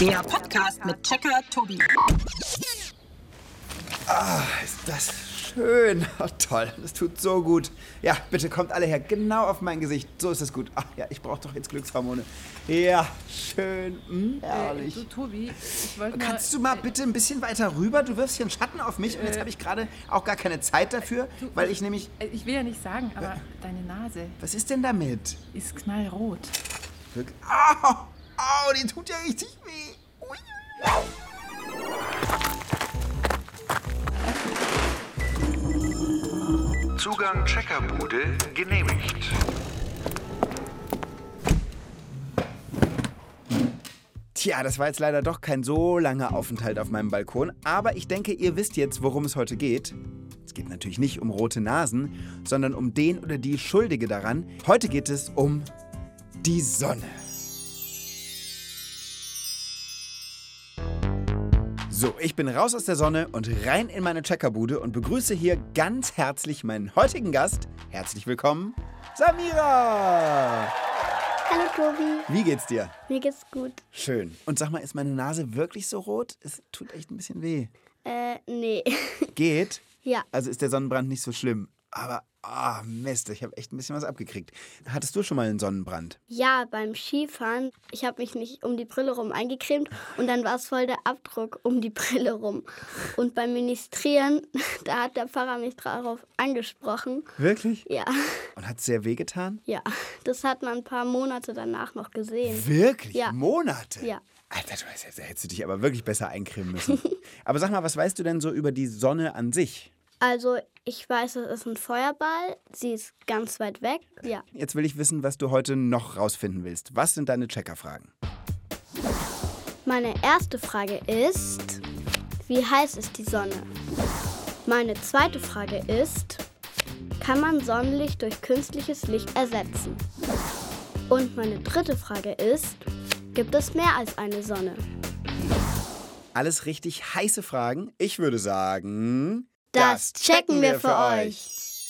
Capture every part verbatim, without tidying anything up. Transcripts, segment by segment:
Der Podcast mit Checker Tobi. Ah, ist das schön. Oh, toll, das tut so gut. Ja, bitte kommt alle her, genau auf mein Gesicht. So ist es gut. Ach ja, ich brauche doch jetzt Glückshormone. Ja, schön, hm, herrlich. Äh, du, Tobi, ich wollte mal... Kannst du mal bitte ein bisschen weiter rüber? Du wirfst hier einen Schatten auf mich und jetzt habe ich gerade auch gar keine Zeit dafür, du, weil ich nämlich... Ich will ja nicht sagen, aber deine Nase Was ist denn damit? ist knallrot. Wirklich? Au, au, die tut ja richtig weh. Ui. Zugang Checkerbude genehmigt. Tja, das war jetzt leider doch kein so langer Aufenthalt auf meinem Balkon, aber ich denke, ihr wisst jetzt, worum es heute geht. Es geht natürlich nicht um rote Nasen, sondern um den oder die Schuldige daran. Heute geht es um die Sonne. So, ich bin raus aus der Sonne und rein in meine Checkerbude und begrüße hier ganz herzlich meinen heutigen Gast. Herzlich willkommen, Samira! Hallo Tobi, Wie geht's dir? mir geht's gut. Schön. Und sag mal, ist meine Nase wirklich so rot? Es tut echt ein bisschen weh. Äh, nee. Geht? Ja, Also ist der Sonnenbrand nicht so schlimm. Aber, ah, Mist, ich habe echt ein bisschen was abgekriegt. Hattest du schon mal einen Sonnenbrand? ja, beim Skifahren, ich habe mich nicht um die Brille rum eingecremt und dann war es voll der Abdruck um die Brille rum. Und beim Ministrieren, da hat der Pfarrer mich darauf angesprochen. Wirklich? Ja, Und hat es sehr wehgetan? ja, das hat man ein paar Monate danach noch gesehen. Wirklich? Ja. Monate? Ja. Alter, du weißt, da hättest du dich aber wirklich besser eincremen müssen. Aber sag mal, was weißt du denn so über die Sonne an sich? Also, ich weiß, es ist ein Feuerball, sie ist ganz weit weg. Ja, Jetzt will ich wissen, was du heute noch rausfinden willst. Was sind deine Checkerfragen? meine erste Frage ist, wie heiß ist die Sonne? Meine zweite Frage ist, kann man Sonnenlicht durch künstliches Licht ersetzen? Und meine dritte Frage ist, gibt es mehr als eine Sonne? Alles richtig heiße Fragen. Ich würde sagen... Das checken wir für euch.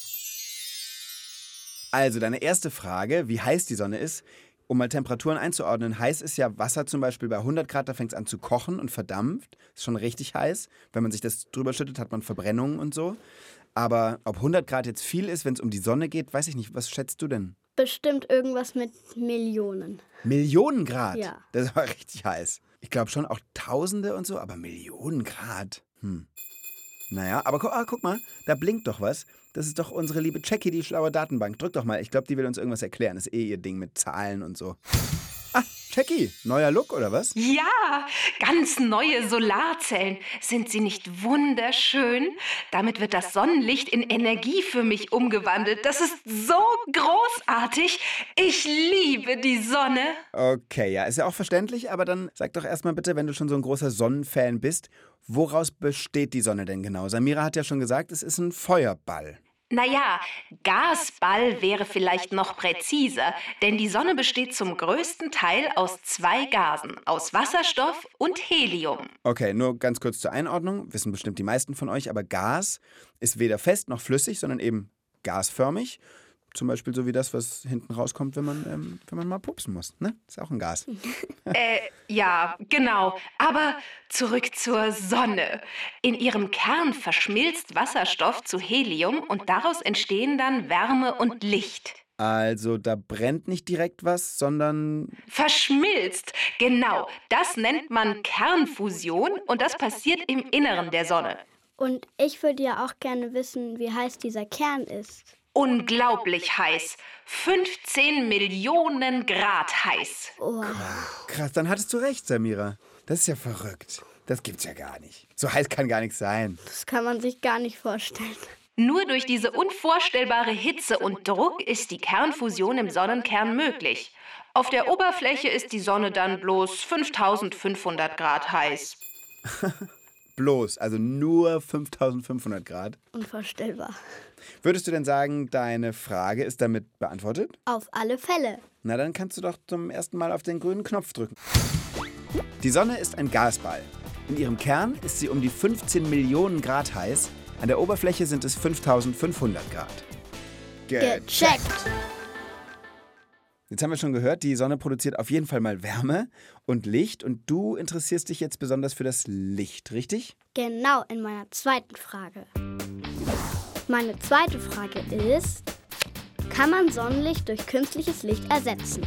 Also, deine erste Frage, wie heiß die Sonne ist, um mal Temperaturen einzuordnen. Heiß ist ja Wasser zum Beispiel bei hundert Grad, da fängt es an zu kochen und verdampft. Ist schon richtig heiß. Wenn man sich das drüber schüttet, hat man Verbrennungen und so. Aber ob hundert Grad jetzt viel ist, wenn es um die Sonne geht, weiß ich nicht. Was schätzt du denn? Bestimmt irgendwas mit Millionen. Millionen Grad? Ja. Das ist aber richtig heiß. Ich glaube schon auch Tausende und so, aber Millionen Grad. Hm. Naja, aber gu ah, guck mal, da blinkt doch was. Das ist doch unsere liebe Jackie, die schlaue Datenbank. Drück doch mal, ich glaube, die will uns irgendwas erklären. Das ist eh ihr Ding mit Zahlen und so. Ah, Jackie, neuer Look oder was? Ja, ganz neue Solarzellen. Sind sie nicht wunderschön? Damit wird das Sonnenlicht in Energie für mich umgewandelt. Das ist so großartig. Ich liebe die Sonne. Okay, ja, ist ja auch verständlich, aber dann sag doch erstmal bitte, wenn du schon so ein großer Sonnenfan bist, woraus besteht die Sonne denn genau? Samira hat ja schon gesagt, es ist ein Feuerball. Naja, Gasball wäre vielleicht noch präziser, denn die Sonne besteht zum größten Teil aus zwei Gasen, aus Wasserstoff und Helium. Okay, nur ganz kurz zur Einordnung, wissen bestimmt die meisten von euch, aber Gas ist weder fest noch flüssig, sondern eben gasförmig. Zum Beispiel so wie das, was hinten rauskommt, wenn man, ähm, wenn man mal pupsen muss. Ne? Ist auch ein Gas. Äh, ja, genau. Aber zurück zur Sonne. In ihrem Kern verschmilzt Wasserstoff zu Helium und daraus entstehen dann Wärme und Licht. Also da brennt nicht direkt was, sondern... Verschmilzt, genau. Das nennt man Kernfusion und das passiert im Inneren der Sonne. Und ich würde ja auch gerne wissen, wie heiß dieser Kern ist. Unglaublich heiß. fünfzehn Millionen Grad heiß. Oh, Krass, dann hattest du recht, Samira. Das ist ja verrückt. Das gibt's ja gar nicht. So heiß kann gar nichts sein. das kann man sich gar nicht vorstellen. Nur durch diese unvorstellbare Hitze und Druck ist die Kernfusion im Sonnenkern möglich. Auf der Oberfläche ist die Sonne dann bloß fünftausendfünfhundert Grad heiß. Bloß, also nur fünftausendfünfhundert Grad. Unvorstellbar. Würdest du denn sagen, deine Frage ist damit beantwortet? Auf alle Fälle. Na, dann kannst du doch zum ersten Mal auf den grünen Knopf drücken. Die Sonne ist ein Gasball. In ihrem Kern ist sie um die fünfzehn Millionen Grad heiß. An der Oberfläche sind es fünftausendfünfhundert Grad. Gecheckt. Jetzt haben wir schon gehört, die Sonne produziert auf jeden Fall mal Wärme und Licht. Und du interessierst dich jetzt besonders für das Licht, richtig? Genau, in meiner zweiten Frage. Meine zweite Frage ist, kann man Sonnenlicht durch künstliches Licht ersetzen?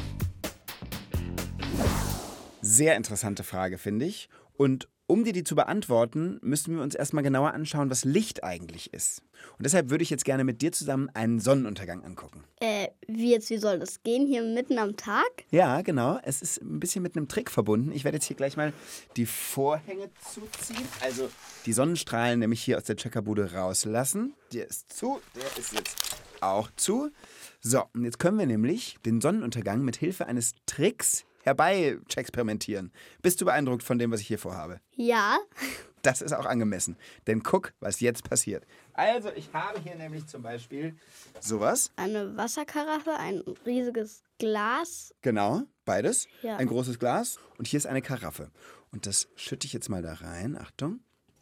Sehr interessante Frage, finde ich. Und um dir die zu beantworten, müssen wir uns erstmal genauer anschauen, was Licht eigentlich ist. Und deshalb würde ich jetzt gerne mit dir zusammen einen Sonnenuntergang angucken. Äh, wie jetzt, wie soll das gehen? Hier mitten am Tag? Ja, genau. Es ist ein bisschen mit einem Trick verbunden. Ich werde jetzt hier gleich mal die Vorhänge zuziehen. Also die Sonnenstrahlen nämlich hier aus der Checkerbude rauslassen. Der ist zu, der ist jetzt auch zu. So, und jetzt können wir nämlich den Sonnenuntergang mit Hilfe eines Tricks herbei experimentieren. Bist du beeindruckt von dem, was ich hier vorhabe? Ja. Das ist auch angemessen. Denn guck, was jetzt passiert. Also, ich habe hier nämlich zum Beispiel sowas. Eine Wasserkaraffe, ein riesiges Glas. Genau, beides. Ja. Ein großes Glas. Und hier ist eine Karaffe. Und das schütte ich jetzt mal da rein. Achtung.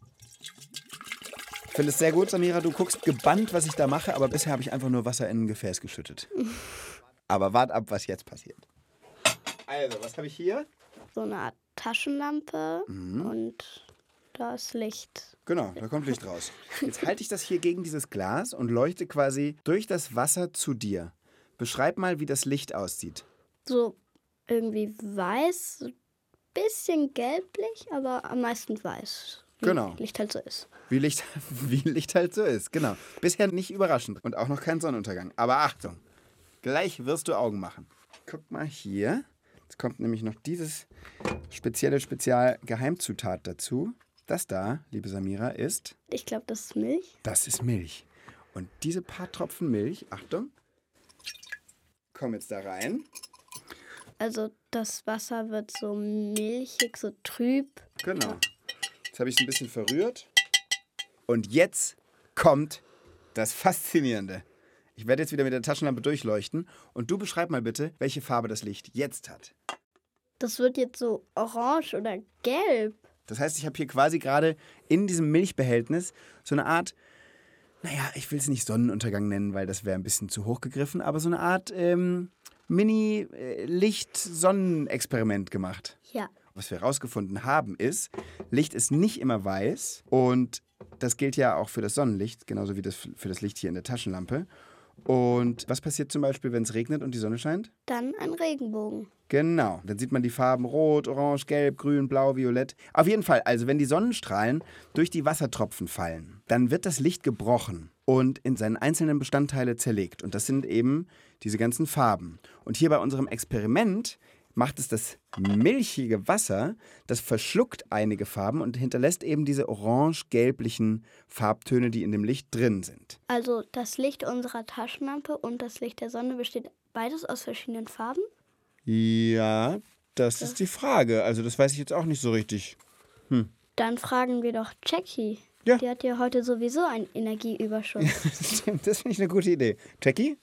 Ich finde es sehr gut, Samira. Du guckst gebannt, was ich da mache. Aber bisher habe ich einfach nur Wasser in ein Gefäß geschüttet. Aber wart ab, was jetzt passiert. Also, was habe ich hier? So eine Art Taschenlampe Mhm. und da ist Licht. Genau, da kommt Licht raus. Jetzt halte ich das hier gegen dieses Glas und leuchte quasi durch das Wasser zu dir. Beschreib mal, wie das Licht aussieht. So irgendwie weiß, bisschen gelblich, aber am meisten weiß. Wie Genau. Licht halt so ist. Wie Licht, wie Licht halt so ist, genau. Bisher nicht überraschend und auch noch kein Sonnenuntergang. Aber Achtung, gleich wirst du Augen machen. Guck mal hier. Jetzt kommt nämlich noch dieses spezielle Spezial-Geheimzutat dazu. Das da, liebe Samira, ist... Ich glaube, das ist Milch. Das ist Milch. Und diese paar Tropfen Milch, Achtung, kommen jetzt da rein. Also das Wasser wird so milchig, so trüb. Genau. Jetzt habe ich es ein bisschen verrührt. Und jetzt kommt das Faszinierende. Ich werde jetzt wieder mit der Taschenlampe durchleuchten. Und du beschreib mal bitte, welche Farbe das Licht jetzt hat. Das wird jetzt so orange oder gelb. Das heißt, ich habe hier quasi gerade in diesem Milchbehältnis so eine Art, naja, ich will es nicht Sonnenuntergang nennen, weil das wäre ein bisschen zu hoch gegriffen, aber so eine Art ähm, Mini-Licht-Sonnenexperiment gemacht. Ja. Was wir herausgefunden haben ist, Licht ist nicht immer weiß und das gilt ja auch für das Sonnenlicht, genauso wie das für das Licht hier in der Taschenlampe. Und was passiert zum Beispiel, wenn es regnet und die Sonne scheint? Dann ein Regenbogen. Genau, dann sieht man die Farben rot, orange, gelb, grün, blau, violett. Auf jeden Fall, also wenn die Sonnenstrahlen durch die Wassertropfen fallen, dann wird das Licht gebrochen und in seinen einzelnen Bestandteile zerlegt. Und das sind eben diese ganzen Farben. Und hier bei unserem Experiment macht es das milchige Wasser, das verschluckt einige Farben und hinterlässt eben diese orange-gelblichen Farbtöne, die in dem Licht drin sind. Also das Licht unserer Taschenlampe und das Licht der Sonne besteht beides aus verschiedenen Farben? Ja, das ist die Frage. Also das weiß ich jetzt auch nicht so richtig. Hm. Dann fragen wir doch Jackie. Ja. Die hat ja heute sowieso einen Energieüberschuss. Stimmt, das finde ich eine gute Idee. Jackie?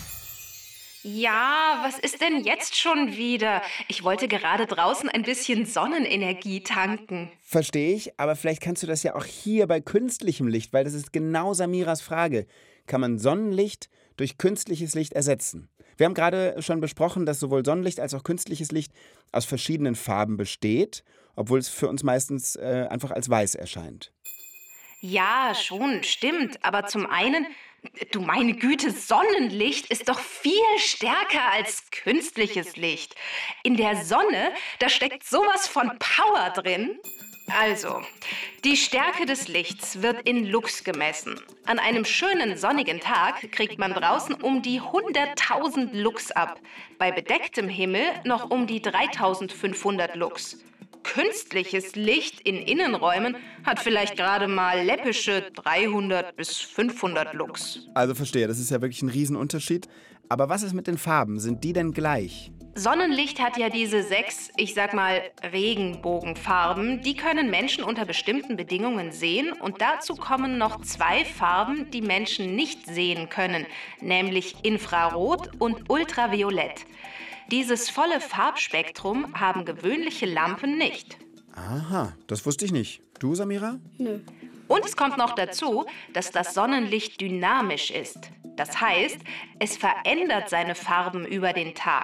Ja, was ist denn jetzt schon wieder? Ich wollte gerade draußen ein bisschen Sonnenenergie tanken. Verstehe ich, aber vielleicht kannst du das ja auch hier bei künstlichem Licht, weil das ist genau Samiras Frage. Kann man Sonnenlicht durch künstliches Licht ersetzen? Wir haben gerade schon besprochen, dass sowohl Sonnenlicht als auch künstliches Licht aus verschiedenen Farben besteht, obwohl es für uns meistens äh, einfach als weiß erscheint. Ja, schon, stimmt. Aber zum einen, du meine Güte, Sonnenlicht ist doch viel stärker als künstliches Licht. In der Sonne, da steckt sowas von Power drin. Also, die Stärke des Lichts wird in Lux gemessen. An einem schönen sonnigen Tag kriegt man draußen um die hunderttausend Lux ab. Bei bedecktem Himmel noch um die dreitausendfünfhundert Lux. Künstliches Licht in Innenräumen hat vielleicht gerade mal läppische dreihundert bis fünfhundert Lux. Also verstehe, das ist ja wirklich ein Riesenunterschied. Aber was ist mit den Farben? Sind die denn gleich? Sonnenlicht hat ja diese sechs, ich sag mal, Regenbogenfarben. Die können Menschen unter bestimmten Bedingungen sehen. Und dazu kommen noch zwei Farben, die Menschen nicht sehen können, nämlich Infrarot und Ultraviolett. Dieses volle Farbspektrum haben gewöhnliche Lampen nicht. Aha, das wusste ich nicht. Du, Samira? Nö. Und es kommt noch dazu, dass das Sonnenlicht dynamisch ist. Das heißt, es verändert seine Farben über den Tag.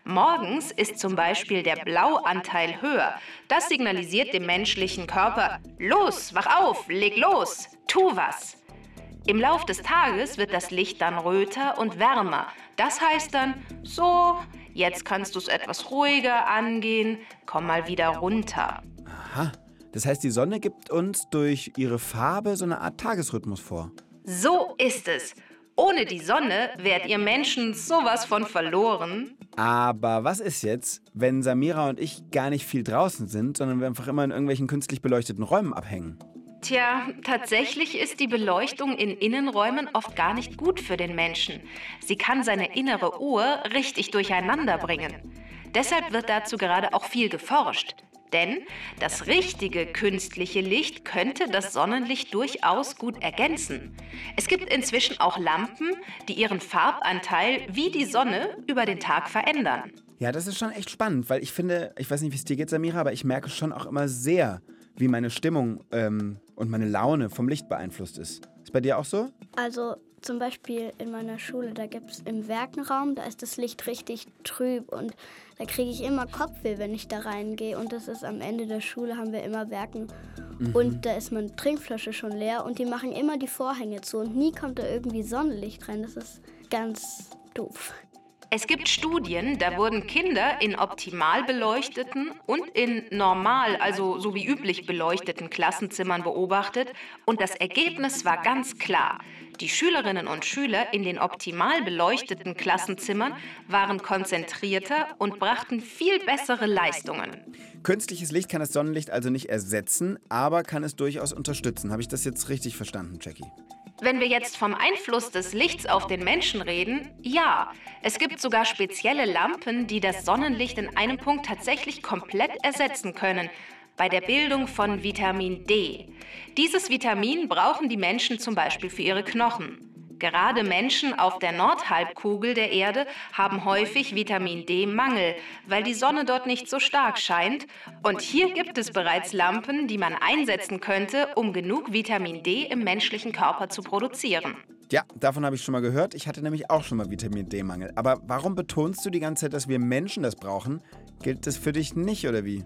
Morgens ist zum Beispiel der Blauanteil höher. Das signalisiert dem menschlichen Körper: Los, wach auf, leg los, tu was. Im Lauf des Tages wird das Licht dann röter und wärmer. Das heißt dann: So, jetzt kannst du es etwas ruhiger angehen, komm mal wieder runter. Aha, das heißt, die Sonne gibt uns durch ihre Farbe so eine Art Tagesrhythmus vor. So ist es. Ohne die Sonne wärt ihr Menschen sowas von verloren. Aber was ist jetzt, wenn Samira und ich gar nicht viel draußen sind, sondern wir einfach immer in irgendwelchen künstlich beleuchteten Räumen abhängen? Tja, tatsächlich ist die Beleuchtung in Innenräumen oft gar nicht gut für den Menschen. Sie kann seine innere Uhr richtig durcheinander bringen. Deshalb wird dazu gerade auch viel geforscht. Denn das richtige künstliche Licht könnte das Sonnenlicht durchaus gut ergänzen. Es gibt inzwischen auch Lampen, die ihren Farbanteil wie die Sonne über den Tag verändern. Ja, das ist schon echt spannend, weil ich finde, ich weiß nicht, wie es dir geht, Samira, aber ich merke schon auch immer sehr, wie meine Stimmung ähm, und meine Laune vom Licht beeinflusst ist. Ist bei dir auch so? Also zum Beispiel in meiner Schule, da gibt es im Werkenraum, da ist das Licht richtig trüb und da kriege ich immer Kopfweh, wenn ich da reingehe. Und das ist am Ende der Schule, haben wir immer Werken. Mhm. Und da ist meine Trinkflasche schon leer und die machen immer die Vorhänge zu und nie kommt da irgendwie Sonnenlicht rein. Das ist ganz doof. Es gibt Studien, da wurden Kinder in optimal beleuchteten und in normal, also so wie üblich beleuchteten Klassenzimmern beobachtet und das Ergebnis war ganz klar. Die Schülerinnen und Schüler in den optimal beleuchteten Klassenzimmern waren konzentrierter und brachten viel bessere Leistungen. Künstliches Licht kann das Sonnenlicht also nicht ersetzen, aber kann es durchaus unterstützen. Habe ich das jetzt richtig verstanden, Jackie? Wenn wir jetzt vom Einfluss des Lichts auf den Menschen reden, ja. Es gibt sogar spezielle Lampen, die das Sonnenlicht in einem Punkt tatsächlich komplett ersetzen können. Bei der Bildung von Vitamin D. Dieses Vitamin brauchen die Menschen zum Beispiel für ihre Knochen. Gerade Menschen auf der Nordhalbkugel der Erde haben häufig Vitamin D-Mangel, weil die Sonne dort nicht so stark scheint. Und hier gibt es bereits Lampen, die man einsetzen könnte, um genug Vitamin D im menschlichen Körper zu produzieren. Ja, davon habe ich schon mal gehört. Ich hatte nämlich auch schon mal Vitamin D-Mangel. Aber warum betonst du die ganze Zeit, dass wir Menschen das brauchen? Gilt das für dich nicht, oder wie?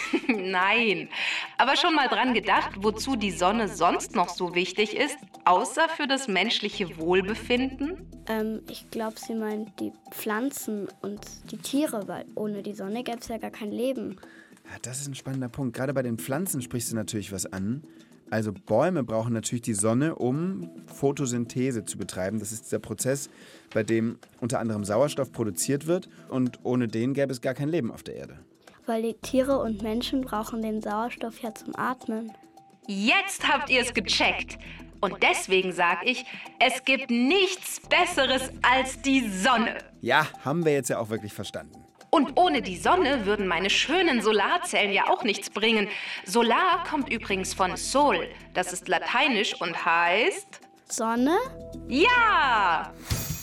Nein, aber schon mal dran gedacht, wozu die Sonne sonst noch so wichtig ist, außer für das menschliche Wohlbefinden? Ähm, ich glaube, sie meint die Pflanzen und die Tiere, weil ohne die Sonne gäbe es ja gar kein Leben. Ja, das ist ein spannender Punkt. Gerade bei den Pflanzen sprichst du natürlich was an. Also Bäume brauchen natürlich die Sonne, um Photosynthese zu betreiben. Das ist dieser Prozess, bei dem unter anderem Sauerstoff produziert wird. Und ohne den gäbe es gar kein Leben auf der Erde. Weil die Tiere und Menschen brauchen den Sauerstoff ja zum Atmen. Jetzt habt ihr es gecheckt. Und deswegen sag ich, es gibt nichts Besseres als die Sonne. Ja, haben wir jetzt ja auch wirklich verstanden. Und ohne die Sonne würden meine schönen Solarzellen ja auch nichts bringen. Solar kommt übrigens von Sol. Das ist lateinisch und heißt... Sonne? Ja!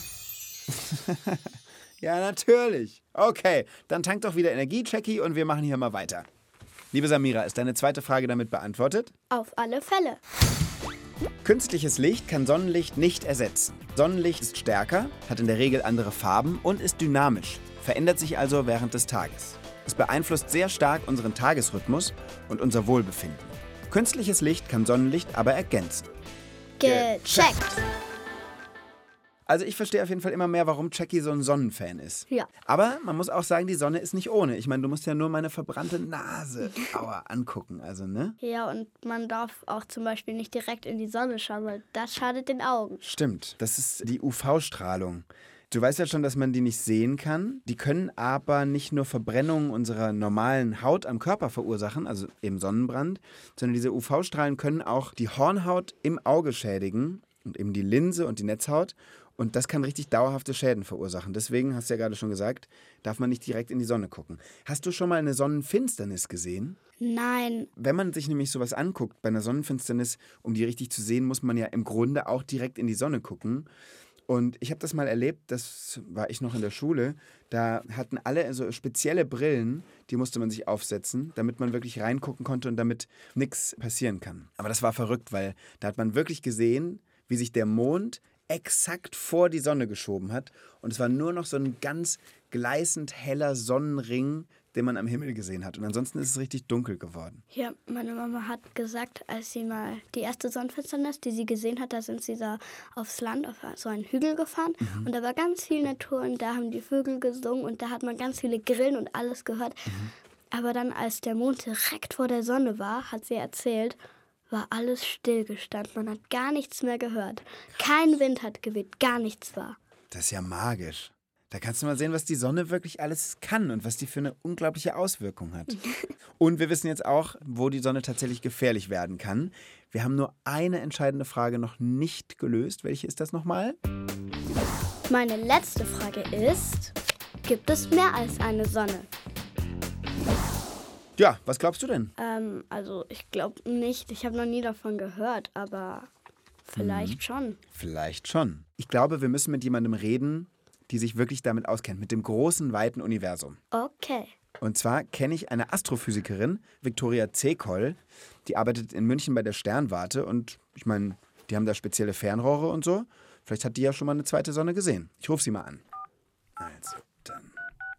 Ja, natürlich. Okay, dann tank doch wieder Energie, Jackie, und wir machen hier mal weiter. Liebe Samira, ist deine zweite Frage damit beantwortet? Auf alle Fälle. Künstliches Licht kann Sonnenlicht nicht ersetzen. Sonnenlicht ist stärker, hat in der Regel andere Farben und ist dynamisch, verändert sich also während des Tages. Es beeinflusst sehr stark unseren Tagesrhythmus und unser Wohlbefinden. Künstliches Licht kann Sonnenlicht aber ergänzen. Gecheckt. Also ich verstehe auf jeden Fall immer mehr, warum Jackie so ein Sonnenfan ist. Ja. Aber man muss auch sagen, die Sonne ist nicht ohne. Ich meine, du musst ja nur meine verbrannte Nase aua, angucken, also ne? Ja, und man darf auch zum Beispiel nicht direkt in die Sonne schauen, weil das schadet den Augen. Stimmt, das ist die U V-Strahlung. Du weißt ja schon, dass man die nicht sehen kann. Die können aber nicht nur Verbrennungen unserer normalen Haut am Körper verursachen, also eben Sonnenbrand, sondern diese U V-Strahlen können auch die Hornhaut im Auge schädigen und eben die Linse und die Netzhaut. Und das kann richtig dauerhafte Schäden verursachen. Deswegen, hast du ja gerade schon gesagt, darf man nicht direkt in die Sonne gucken. Hast du schon mal eine Sonnenfinsternis gesehen? Nein. Wenn man sich nämlich sowas anguckt, bei einer Sonnenfinsternis, um die richtig zu sehen, muss man ja im Grunde auch direkt in die Sonne gucken. Und ich habe das mal erlebt, das war ich noch in der Schule, da hatten alle so spezielle Brillen, die musste man sich aufsetzen, damit man wirklich reingucken konnte und damit nichts passieren kann. Aber das war verrückt, weil da hat man wirklich gesehen, wie sich der Mond exakt vor die Sonne geschoben hat und es war nur noch so ein ganz gleißend heller Sonnenring, den man am Himmel gesehen hat. Und ansonsten ist es richtig dunkel geworden. Ja, meine Mama hat gesagt, als sie mal die erste Sonnenfinsternis, die sie gesehen hat, da sind sie da aufs Land, auf so einen Hügel gefahren. Mhm. Und da war ganz viel Natur und da haben die Vögel gesungen und da hat man ganz viele Grillen und alles gehört. Mhm. Aber dann, als der Mond direkt vor der Sonne war, hat sie erzählt, war alles stillgestanden. Man hat gar nichts mehr gehört. Kein Wind hat geweht, gar nichts war. Das ist ja magisch. Da kannst du mal sehen, was die Sonne wirklich alles kann und was die für eine unglaubliche Auswirkung hat. Und wir wissen jetzt auch, wo die Sonne tatsächlich gefährlich werden kann. Wir haben nur eine entscheidende Frage noch nicht gelöst. Welche ist das nochmal? Meine letzte Frage ist, gibt es mehr als eine Sonne? Ja, was glaubst du denn? Ähm, also ich glaube nicht. Ich habe noch nie davon gehört, aber vielleicht mhm. schon. Vielleicht schon. Ich glaube, wir müssen mit jemandem reden, die sich wirklich damit auskennt, mit dem großen, weiten Universum. Okay. Und zwar kenne ich eine Astrophysikerin, Viktoria Zekoll, die arbeitet in München bei der Sternwarte und ich meine, die haben da spezielle Fernrohre und so. Vielleicht hat die ja schon mal eine zweite Sonne gesehen. Ich rufe sie mal an. Also, dann.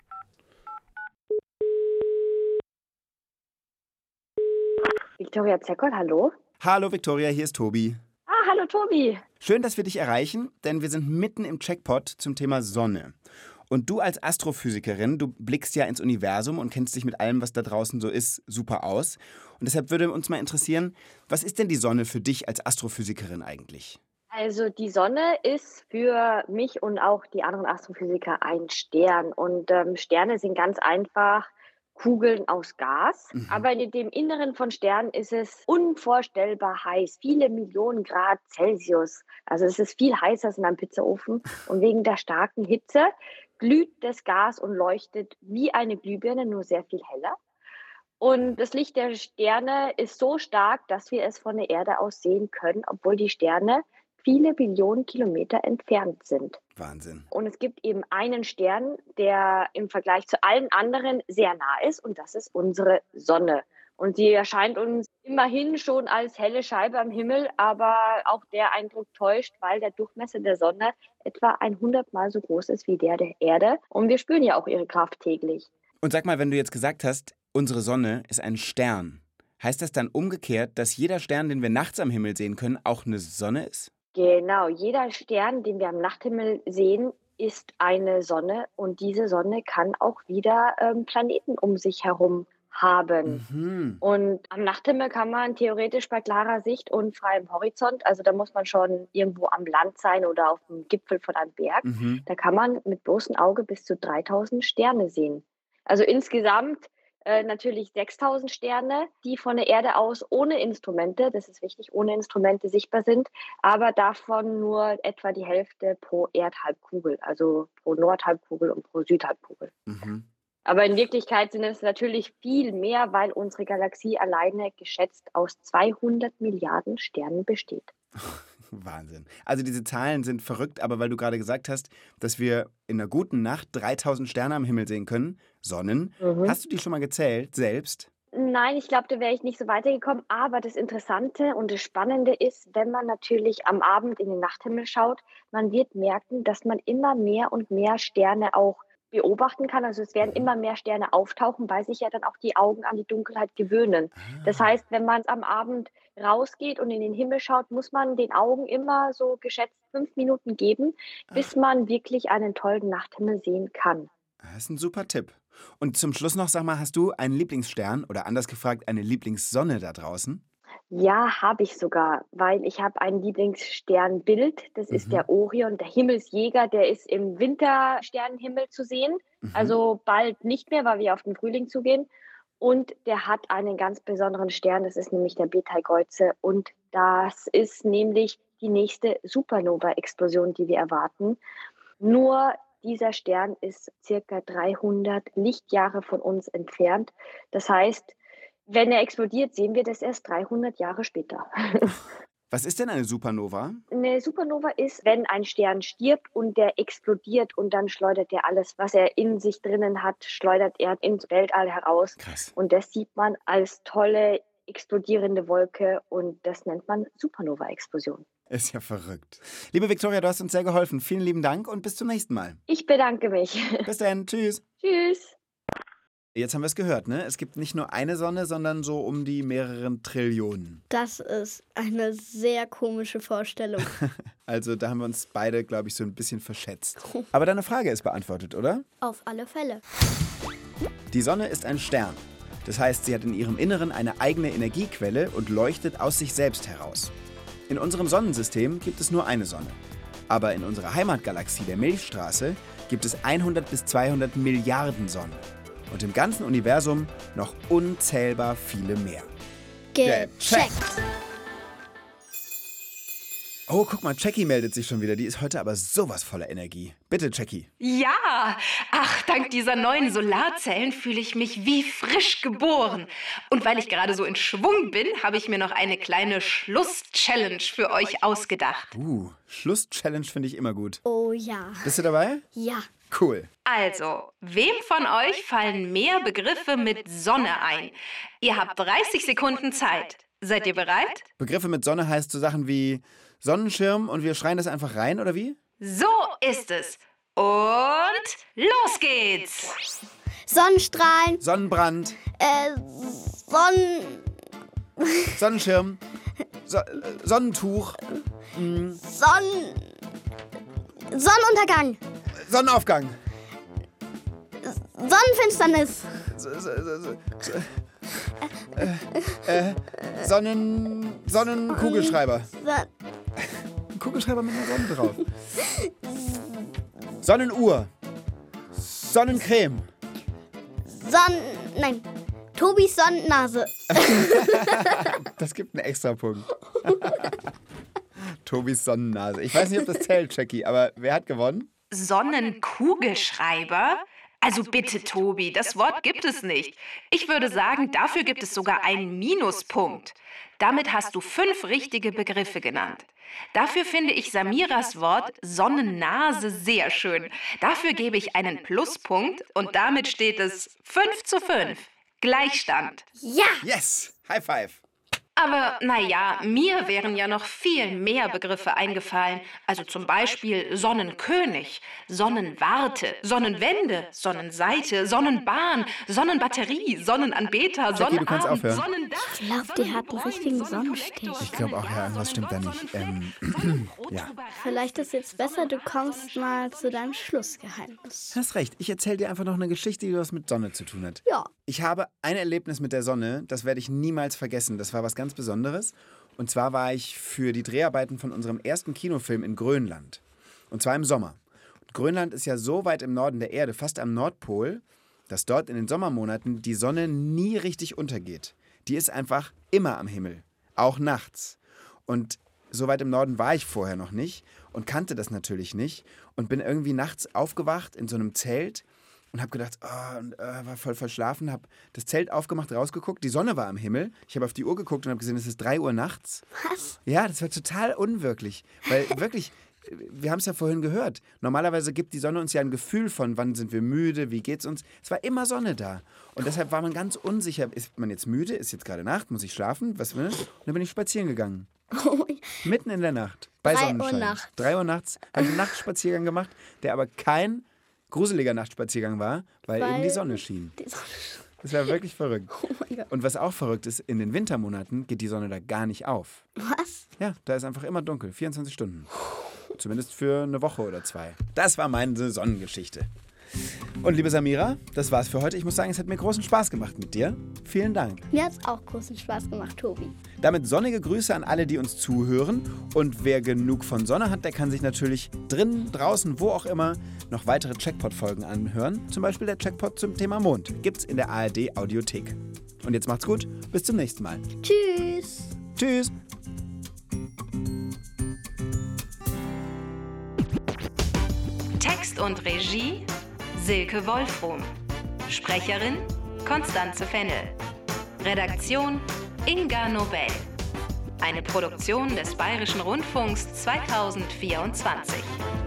Viktoria Zekoll, hallo? Hallo Viktoria, hier ist Tobi. Ah, hallo Tobi. Schön, dass wir dich erreichen, denn wir sind mitten im Checkpot zum Thema Sonne. Und du als Astrophysikerin, du blickst ja ins Universum und kennst dich mit allem, was da draußen so ist, super aus. Und deshalb würde uns mal interessieren, was ist denn die Sonne für dich als Astrophysikerin eigentlich? Also die Sonne ist für mich und auch die anderen Astrophysiker ein Stern. Und ähm, Sterne sind ganz einfach Kugeln aus Gas. Mhm. Aber in dem Inneren von Sternen ist es unvorstellbar heiß. Viele Millionen Grad Celsius. Also es ist viel heißer als in einem Pizzaofen. Und wegen der starken Hitze glüht das Gas und leuchtet wie eine Glühbirne, nur sehr viel heller. Und das Licht der Sterne ist so stark, dass wir es von der Erde aus sehen können, obwohl die Sterne viele Billionen Kilometer entfernt sind. Wahnsinn. Und es gibt eben einen Stern, der im Vergleich zu allen anderen sehr nah ist, und das ist unsere Sonne. Und sie erscheint uns immerhin schon als helle Scheibe am Himmel, aber auch der Eindruck täuscht, weil der Durchmesser der Sonne etwa hundert Mal so groß ist wie der der Erde. Und wir spüren ja auch ihre Kraft täglich. Und sag mal, wenn du jetzt gesagt hast, unsere Sonne ist ein Stern, heißt das dann umgekehrt, dass jeder Stern, den wir nachts am Himmel sehen können, auch eine Sonne ist? Genau, jeder Stern, den wir am Nachthimmel sehen, ist eine Sonne. Und diese Sonne kann auch wieder ähm, Planeten um sich herum haben. Mhm. Und am Nachthimmel kann man theoretisch bei klarer Sicht und freiem Horizont, also da muss man schon irgendwo am Land sein oder auf dem Gipfel von einem Berg, mhm. da kann man mit bloßem Auge bis zu dreitausend Sterne sehen. Also insgesamt äh, natürlich sechstausend Sterne, die von der Erde aus ohne Instrumente, das ist wichtig, ohne Instrumente sichtbar sind, aber davon nur etwa die Hälfte pro Erdhalbkugel, also pro Nordhalbkugel und pro Südhalbkugel. Mhm. Aber in Wirklichkeit sind es natürlich viel mehr, weil unsere Galaxie alleine geschätzt aus zweihundert Milliarden Sternen besteht. Wahnsinn. Also diese Zahlen sind verrückt, aber weil du gerade gesagt hast, dass wir in einer guten Nacht dreitausend Sterne am Himmel sehen können, Sonnen. Mhm. Hast du die schon mal gezählt, selbst? Nein, ich glaube, da wäre ich nicht so weitergekommen. Aber das Interessante und das Spannende ist, wenn man natürlich am Abend in den Nachthimmel schaut, man wird merken, dass man immer mehr und mehr Sterne auch beobachten kann. Also es werden immer mehr Sterne auftauchen, weil sich ja dann auch die Augen an die Dunkelheit gewöhnen. Das heißt, wenn man am Abend rausgeht und in den Himmel schaut, muss man den Augen immer so geschätzt fünf Minuten geben, bis man wirklich einen tollen Nachthimmel sehen kann. Das ist ein super Tipp. Und zum Schluss noch, sag mal, hast du einen Lieblingsstern oder anders gefragt, eine Lieblingssonne da draußen? Ja, habe ich sogar, weil ich habe ein Lieblingssternbild. Das mhm. ist der Orion, der Himmelsjäger. Der ist im Wintersternenhimmel zu sehen. Mhm. Also bald nicht mehr, weil wir auf den Frühling zugehen. Und der hat einen ganz besonderen Stern. Das ist nämlich der Betelgeuse. Und das ist nämlich die nächste Supernova-Explosion, die wir erwarten. Nur dieser Stern ist circa dreihundert Lichtjahre von uns entfernt. Das heißt, wenn er explodiert, sehen wir das erst dreihundert Jahre später. Was ist denn eine Supernova? Eine Supernova ist, wenn ein Stern stirbt und der explodiert und dann schleudert er alles, was er in sich drinnen hat, schleudert er ins Weltall heraus. Krass. Und das sieht man als tolle explodierende Wolke und das nennt man Supernova-Explosion. Ist ja verrückt. Liebe Viktoria, du hast uns sehr geholfen. Vielen lieben Dank und bis zum nächsten Mal. Ich bedanke mich. Bis dann. Tschüss. Tschüss. Jetzt haben wir es gehört, ne? Es gibt nicht nur eine Sonne, sondern so um die mehreren Trillionen. Das ist eine sehr komische Vorstellung. Also da haben wir uns beide, glaube ich, so ein bisschen verschätzt. Aber deine Frage ist beantwortet, oder? Auf alle Fälle. Die Sonne ist ein Stern. Das heißt, sie hat in ihrem Inneren eine eigene Energiequelle und leuchtet aus sich selbst heraus. In unserem Sonnensystem gibt es nur eine Sonne. Aber in unserer Heimatgalaxie der Milchstraße gibt es hundert bis zweihundert Milliarden Sonnen. Und im ganzen Universum noch unzählbar viele mehr. Gecheckt. Oh, guck mal, Jackie meldet sich schon wieder. Die ist heute aber sowas voller Energie. Bitte, Jackie. Ja, ach, dank dieser neuen Solarzellen fühle ich mich wie frisch geboren. Und weil ich gerade so in Schwung bin, habe ich mir noch eine kleine Schluss-Challenge für euch ausgedacht. Uh, Schluss-Challenge finde ich immer gut. Oh ja. Bist du dabei? Ja. Cool. Also, wem von euch fallen mehr Begriffe mit Sonne ein? Ihr habt dreißig Sekunden Zeit. Seid ihr bereit? Begriffe mit Sonne heißt so Sachen wie Sonnenschirm und wir schreien das einfach rein, oder wie? So ist es. Und los geht's. Sonnenstrahlen, Sonnenbrand, äh, Sonnen... Sonnenschirm, so äh, Sonnentuch, mh, Sonnen... Sonnenuntergang, Sonnenaufgang, Sonnenfinsternis, so, so, so, so, so, äh, äh, Sonnen... Sonnenkugelschreiber. Son- Ein Kugelschreiber mit einer Sonne drauf. Sonnenuhr. Sonnencreme. Sonnen... Nein. Tobis Sonnennase. Das gibt einen Extrapunkt. Tobis Sonnennase. Ich weiß nicht, ob das zählt, Jackie, aber wer hat gewonnen? Sonnenkugelschreiber? Also bitte, Tobi, das Wort gibt es nicht. Ich würde sagen, dafür gibt es sogar einen Minuspunkt. Damit hast du fünf richtige Begriffe genannt. Dafür finde ich Samiras Wort Sonnennase sehr schön. Dafür gebe ich einen Pluspunkt und damit steht es fünf zu fünf. Gleichstand. Ja. Yes! High five! Aber naja, mir wären ja noch viel mehr Begriffe eingefallen. Also zum Beispiel Sonnenkönig, Sonnenwarte, Sonnenwende, Sonnenseite, Sonnenbahn, Sonnenbatterie, Sonnenanbeter, Jackie, du kannst Sonnenabend, aufhören. Sonnendach. Ich glaube, die hat einen richtigen Sonnenstich. Ich glaube auch, ja, irgendwas stimmt da nicht. Ähm, ja. Vielleicht ist jetzt besser, du kommst mal zu deinem Schlussgeheimnis. Du hast recht. Ich erzähle dir einfach noch eine Geschichte, die was mit Sonne zu tun hat. Ja. Ich habe ein Erlebnis mit der Sonne, das werde ich niemals vergessen. Das war was ganz Besonderes. Und zwar war ich für die Dreharbeiten von unserem ersten Kinofilm in Grönland. Und zwar im Sommer. Und Grönland ist ja so weit im Norden der Erde, fast am Nordpol, dass dort in den Sommermonaten die Sonne nie richtig untergeht. Die ist einfach immer am Himmel. Auch nachts. Und so weit im Norden war ich vorher noch nicht und kannte das natürlich nicht. Und bin irgendwie nachts aufgewacht in so einem Zelt und habe gedacht, oh, und, äh, war voll verschlafen, habe das Zelt aufgemacht, rausgeguckt, die Sonne war am Himmel. Ich habe auf die Uhr geguckt und habe gesehen, es ist drei Uhr nachts. Was? Ja, das war total unwirklich, weil wirklich, wir haben es ja vorhin gehört, normalerweise gibt die Sonne uns ja ein Gefühl von, wann sind wir müde, wie geht's uns. Es war immer Sonne da und deshalb war man ganz unsicher, ist man jetzt müde, ist jetzt gerade Nacht, muss ich schlafen, was will? Und dann bin ich spazieren gegangen. Mitten in der Nacht, bei Drei Uhr Sonnenschein. nachts. Drei Uhr nachts habe ich einen Nachtspaziergang gemacht, der aber kein gruseliger Nachtspaziergang war, weil, Weil eben die Sonne schien. Die Sonne. Das war wirklich verrückt. Oh mein Gott. Und was auch verrückt ist, in den Wintermonaten geht die Sonne da gar nicht auf. Was? Ja, da ist einfach immer dunkel, vierundzwanzig Stunden. Zumindest für eine Woche oder zwei. Das war meine Sonnengeschichte. Und liebe Samira, das war's für heute. Ich muss sagen, es hat mir großen Spaß gemacht mit dir. Vielen Dank. Mir hat es auch großen Spaß gemacht, Tobi. Damit sonnige Grüße an alle, die uns zuhören. Und wer genug von Sonne hat, der kann sich natürlich drinnen, draußen, wo auch immer noch weitere Checkpot-Folgen anhören. Zum Beispiel der Checkpot zum Thema Mond. Gibt's in der A R D-Audiothek. Und jetzt macht's gut. Bis zum nächsten Mal. Tschüss. Tschüss. Text und Regie Silke Wolfrum. Sprecherin Konstanze Fennel. Redaktion Inga Nobel. Eine Produktion des Bayerischen Rundfunks zweitausendvierundzwanzig.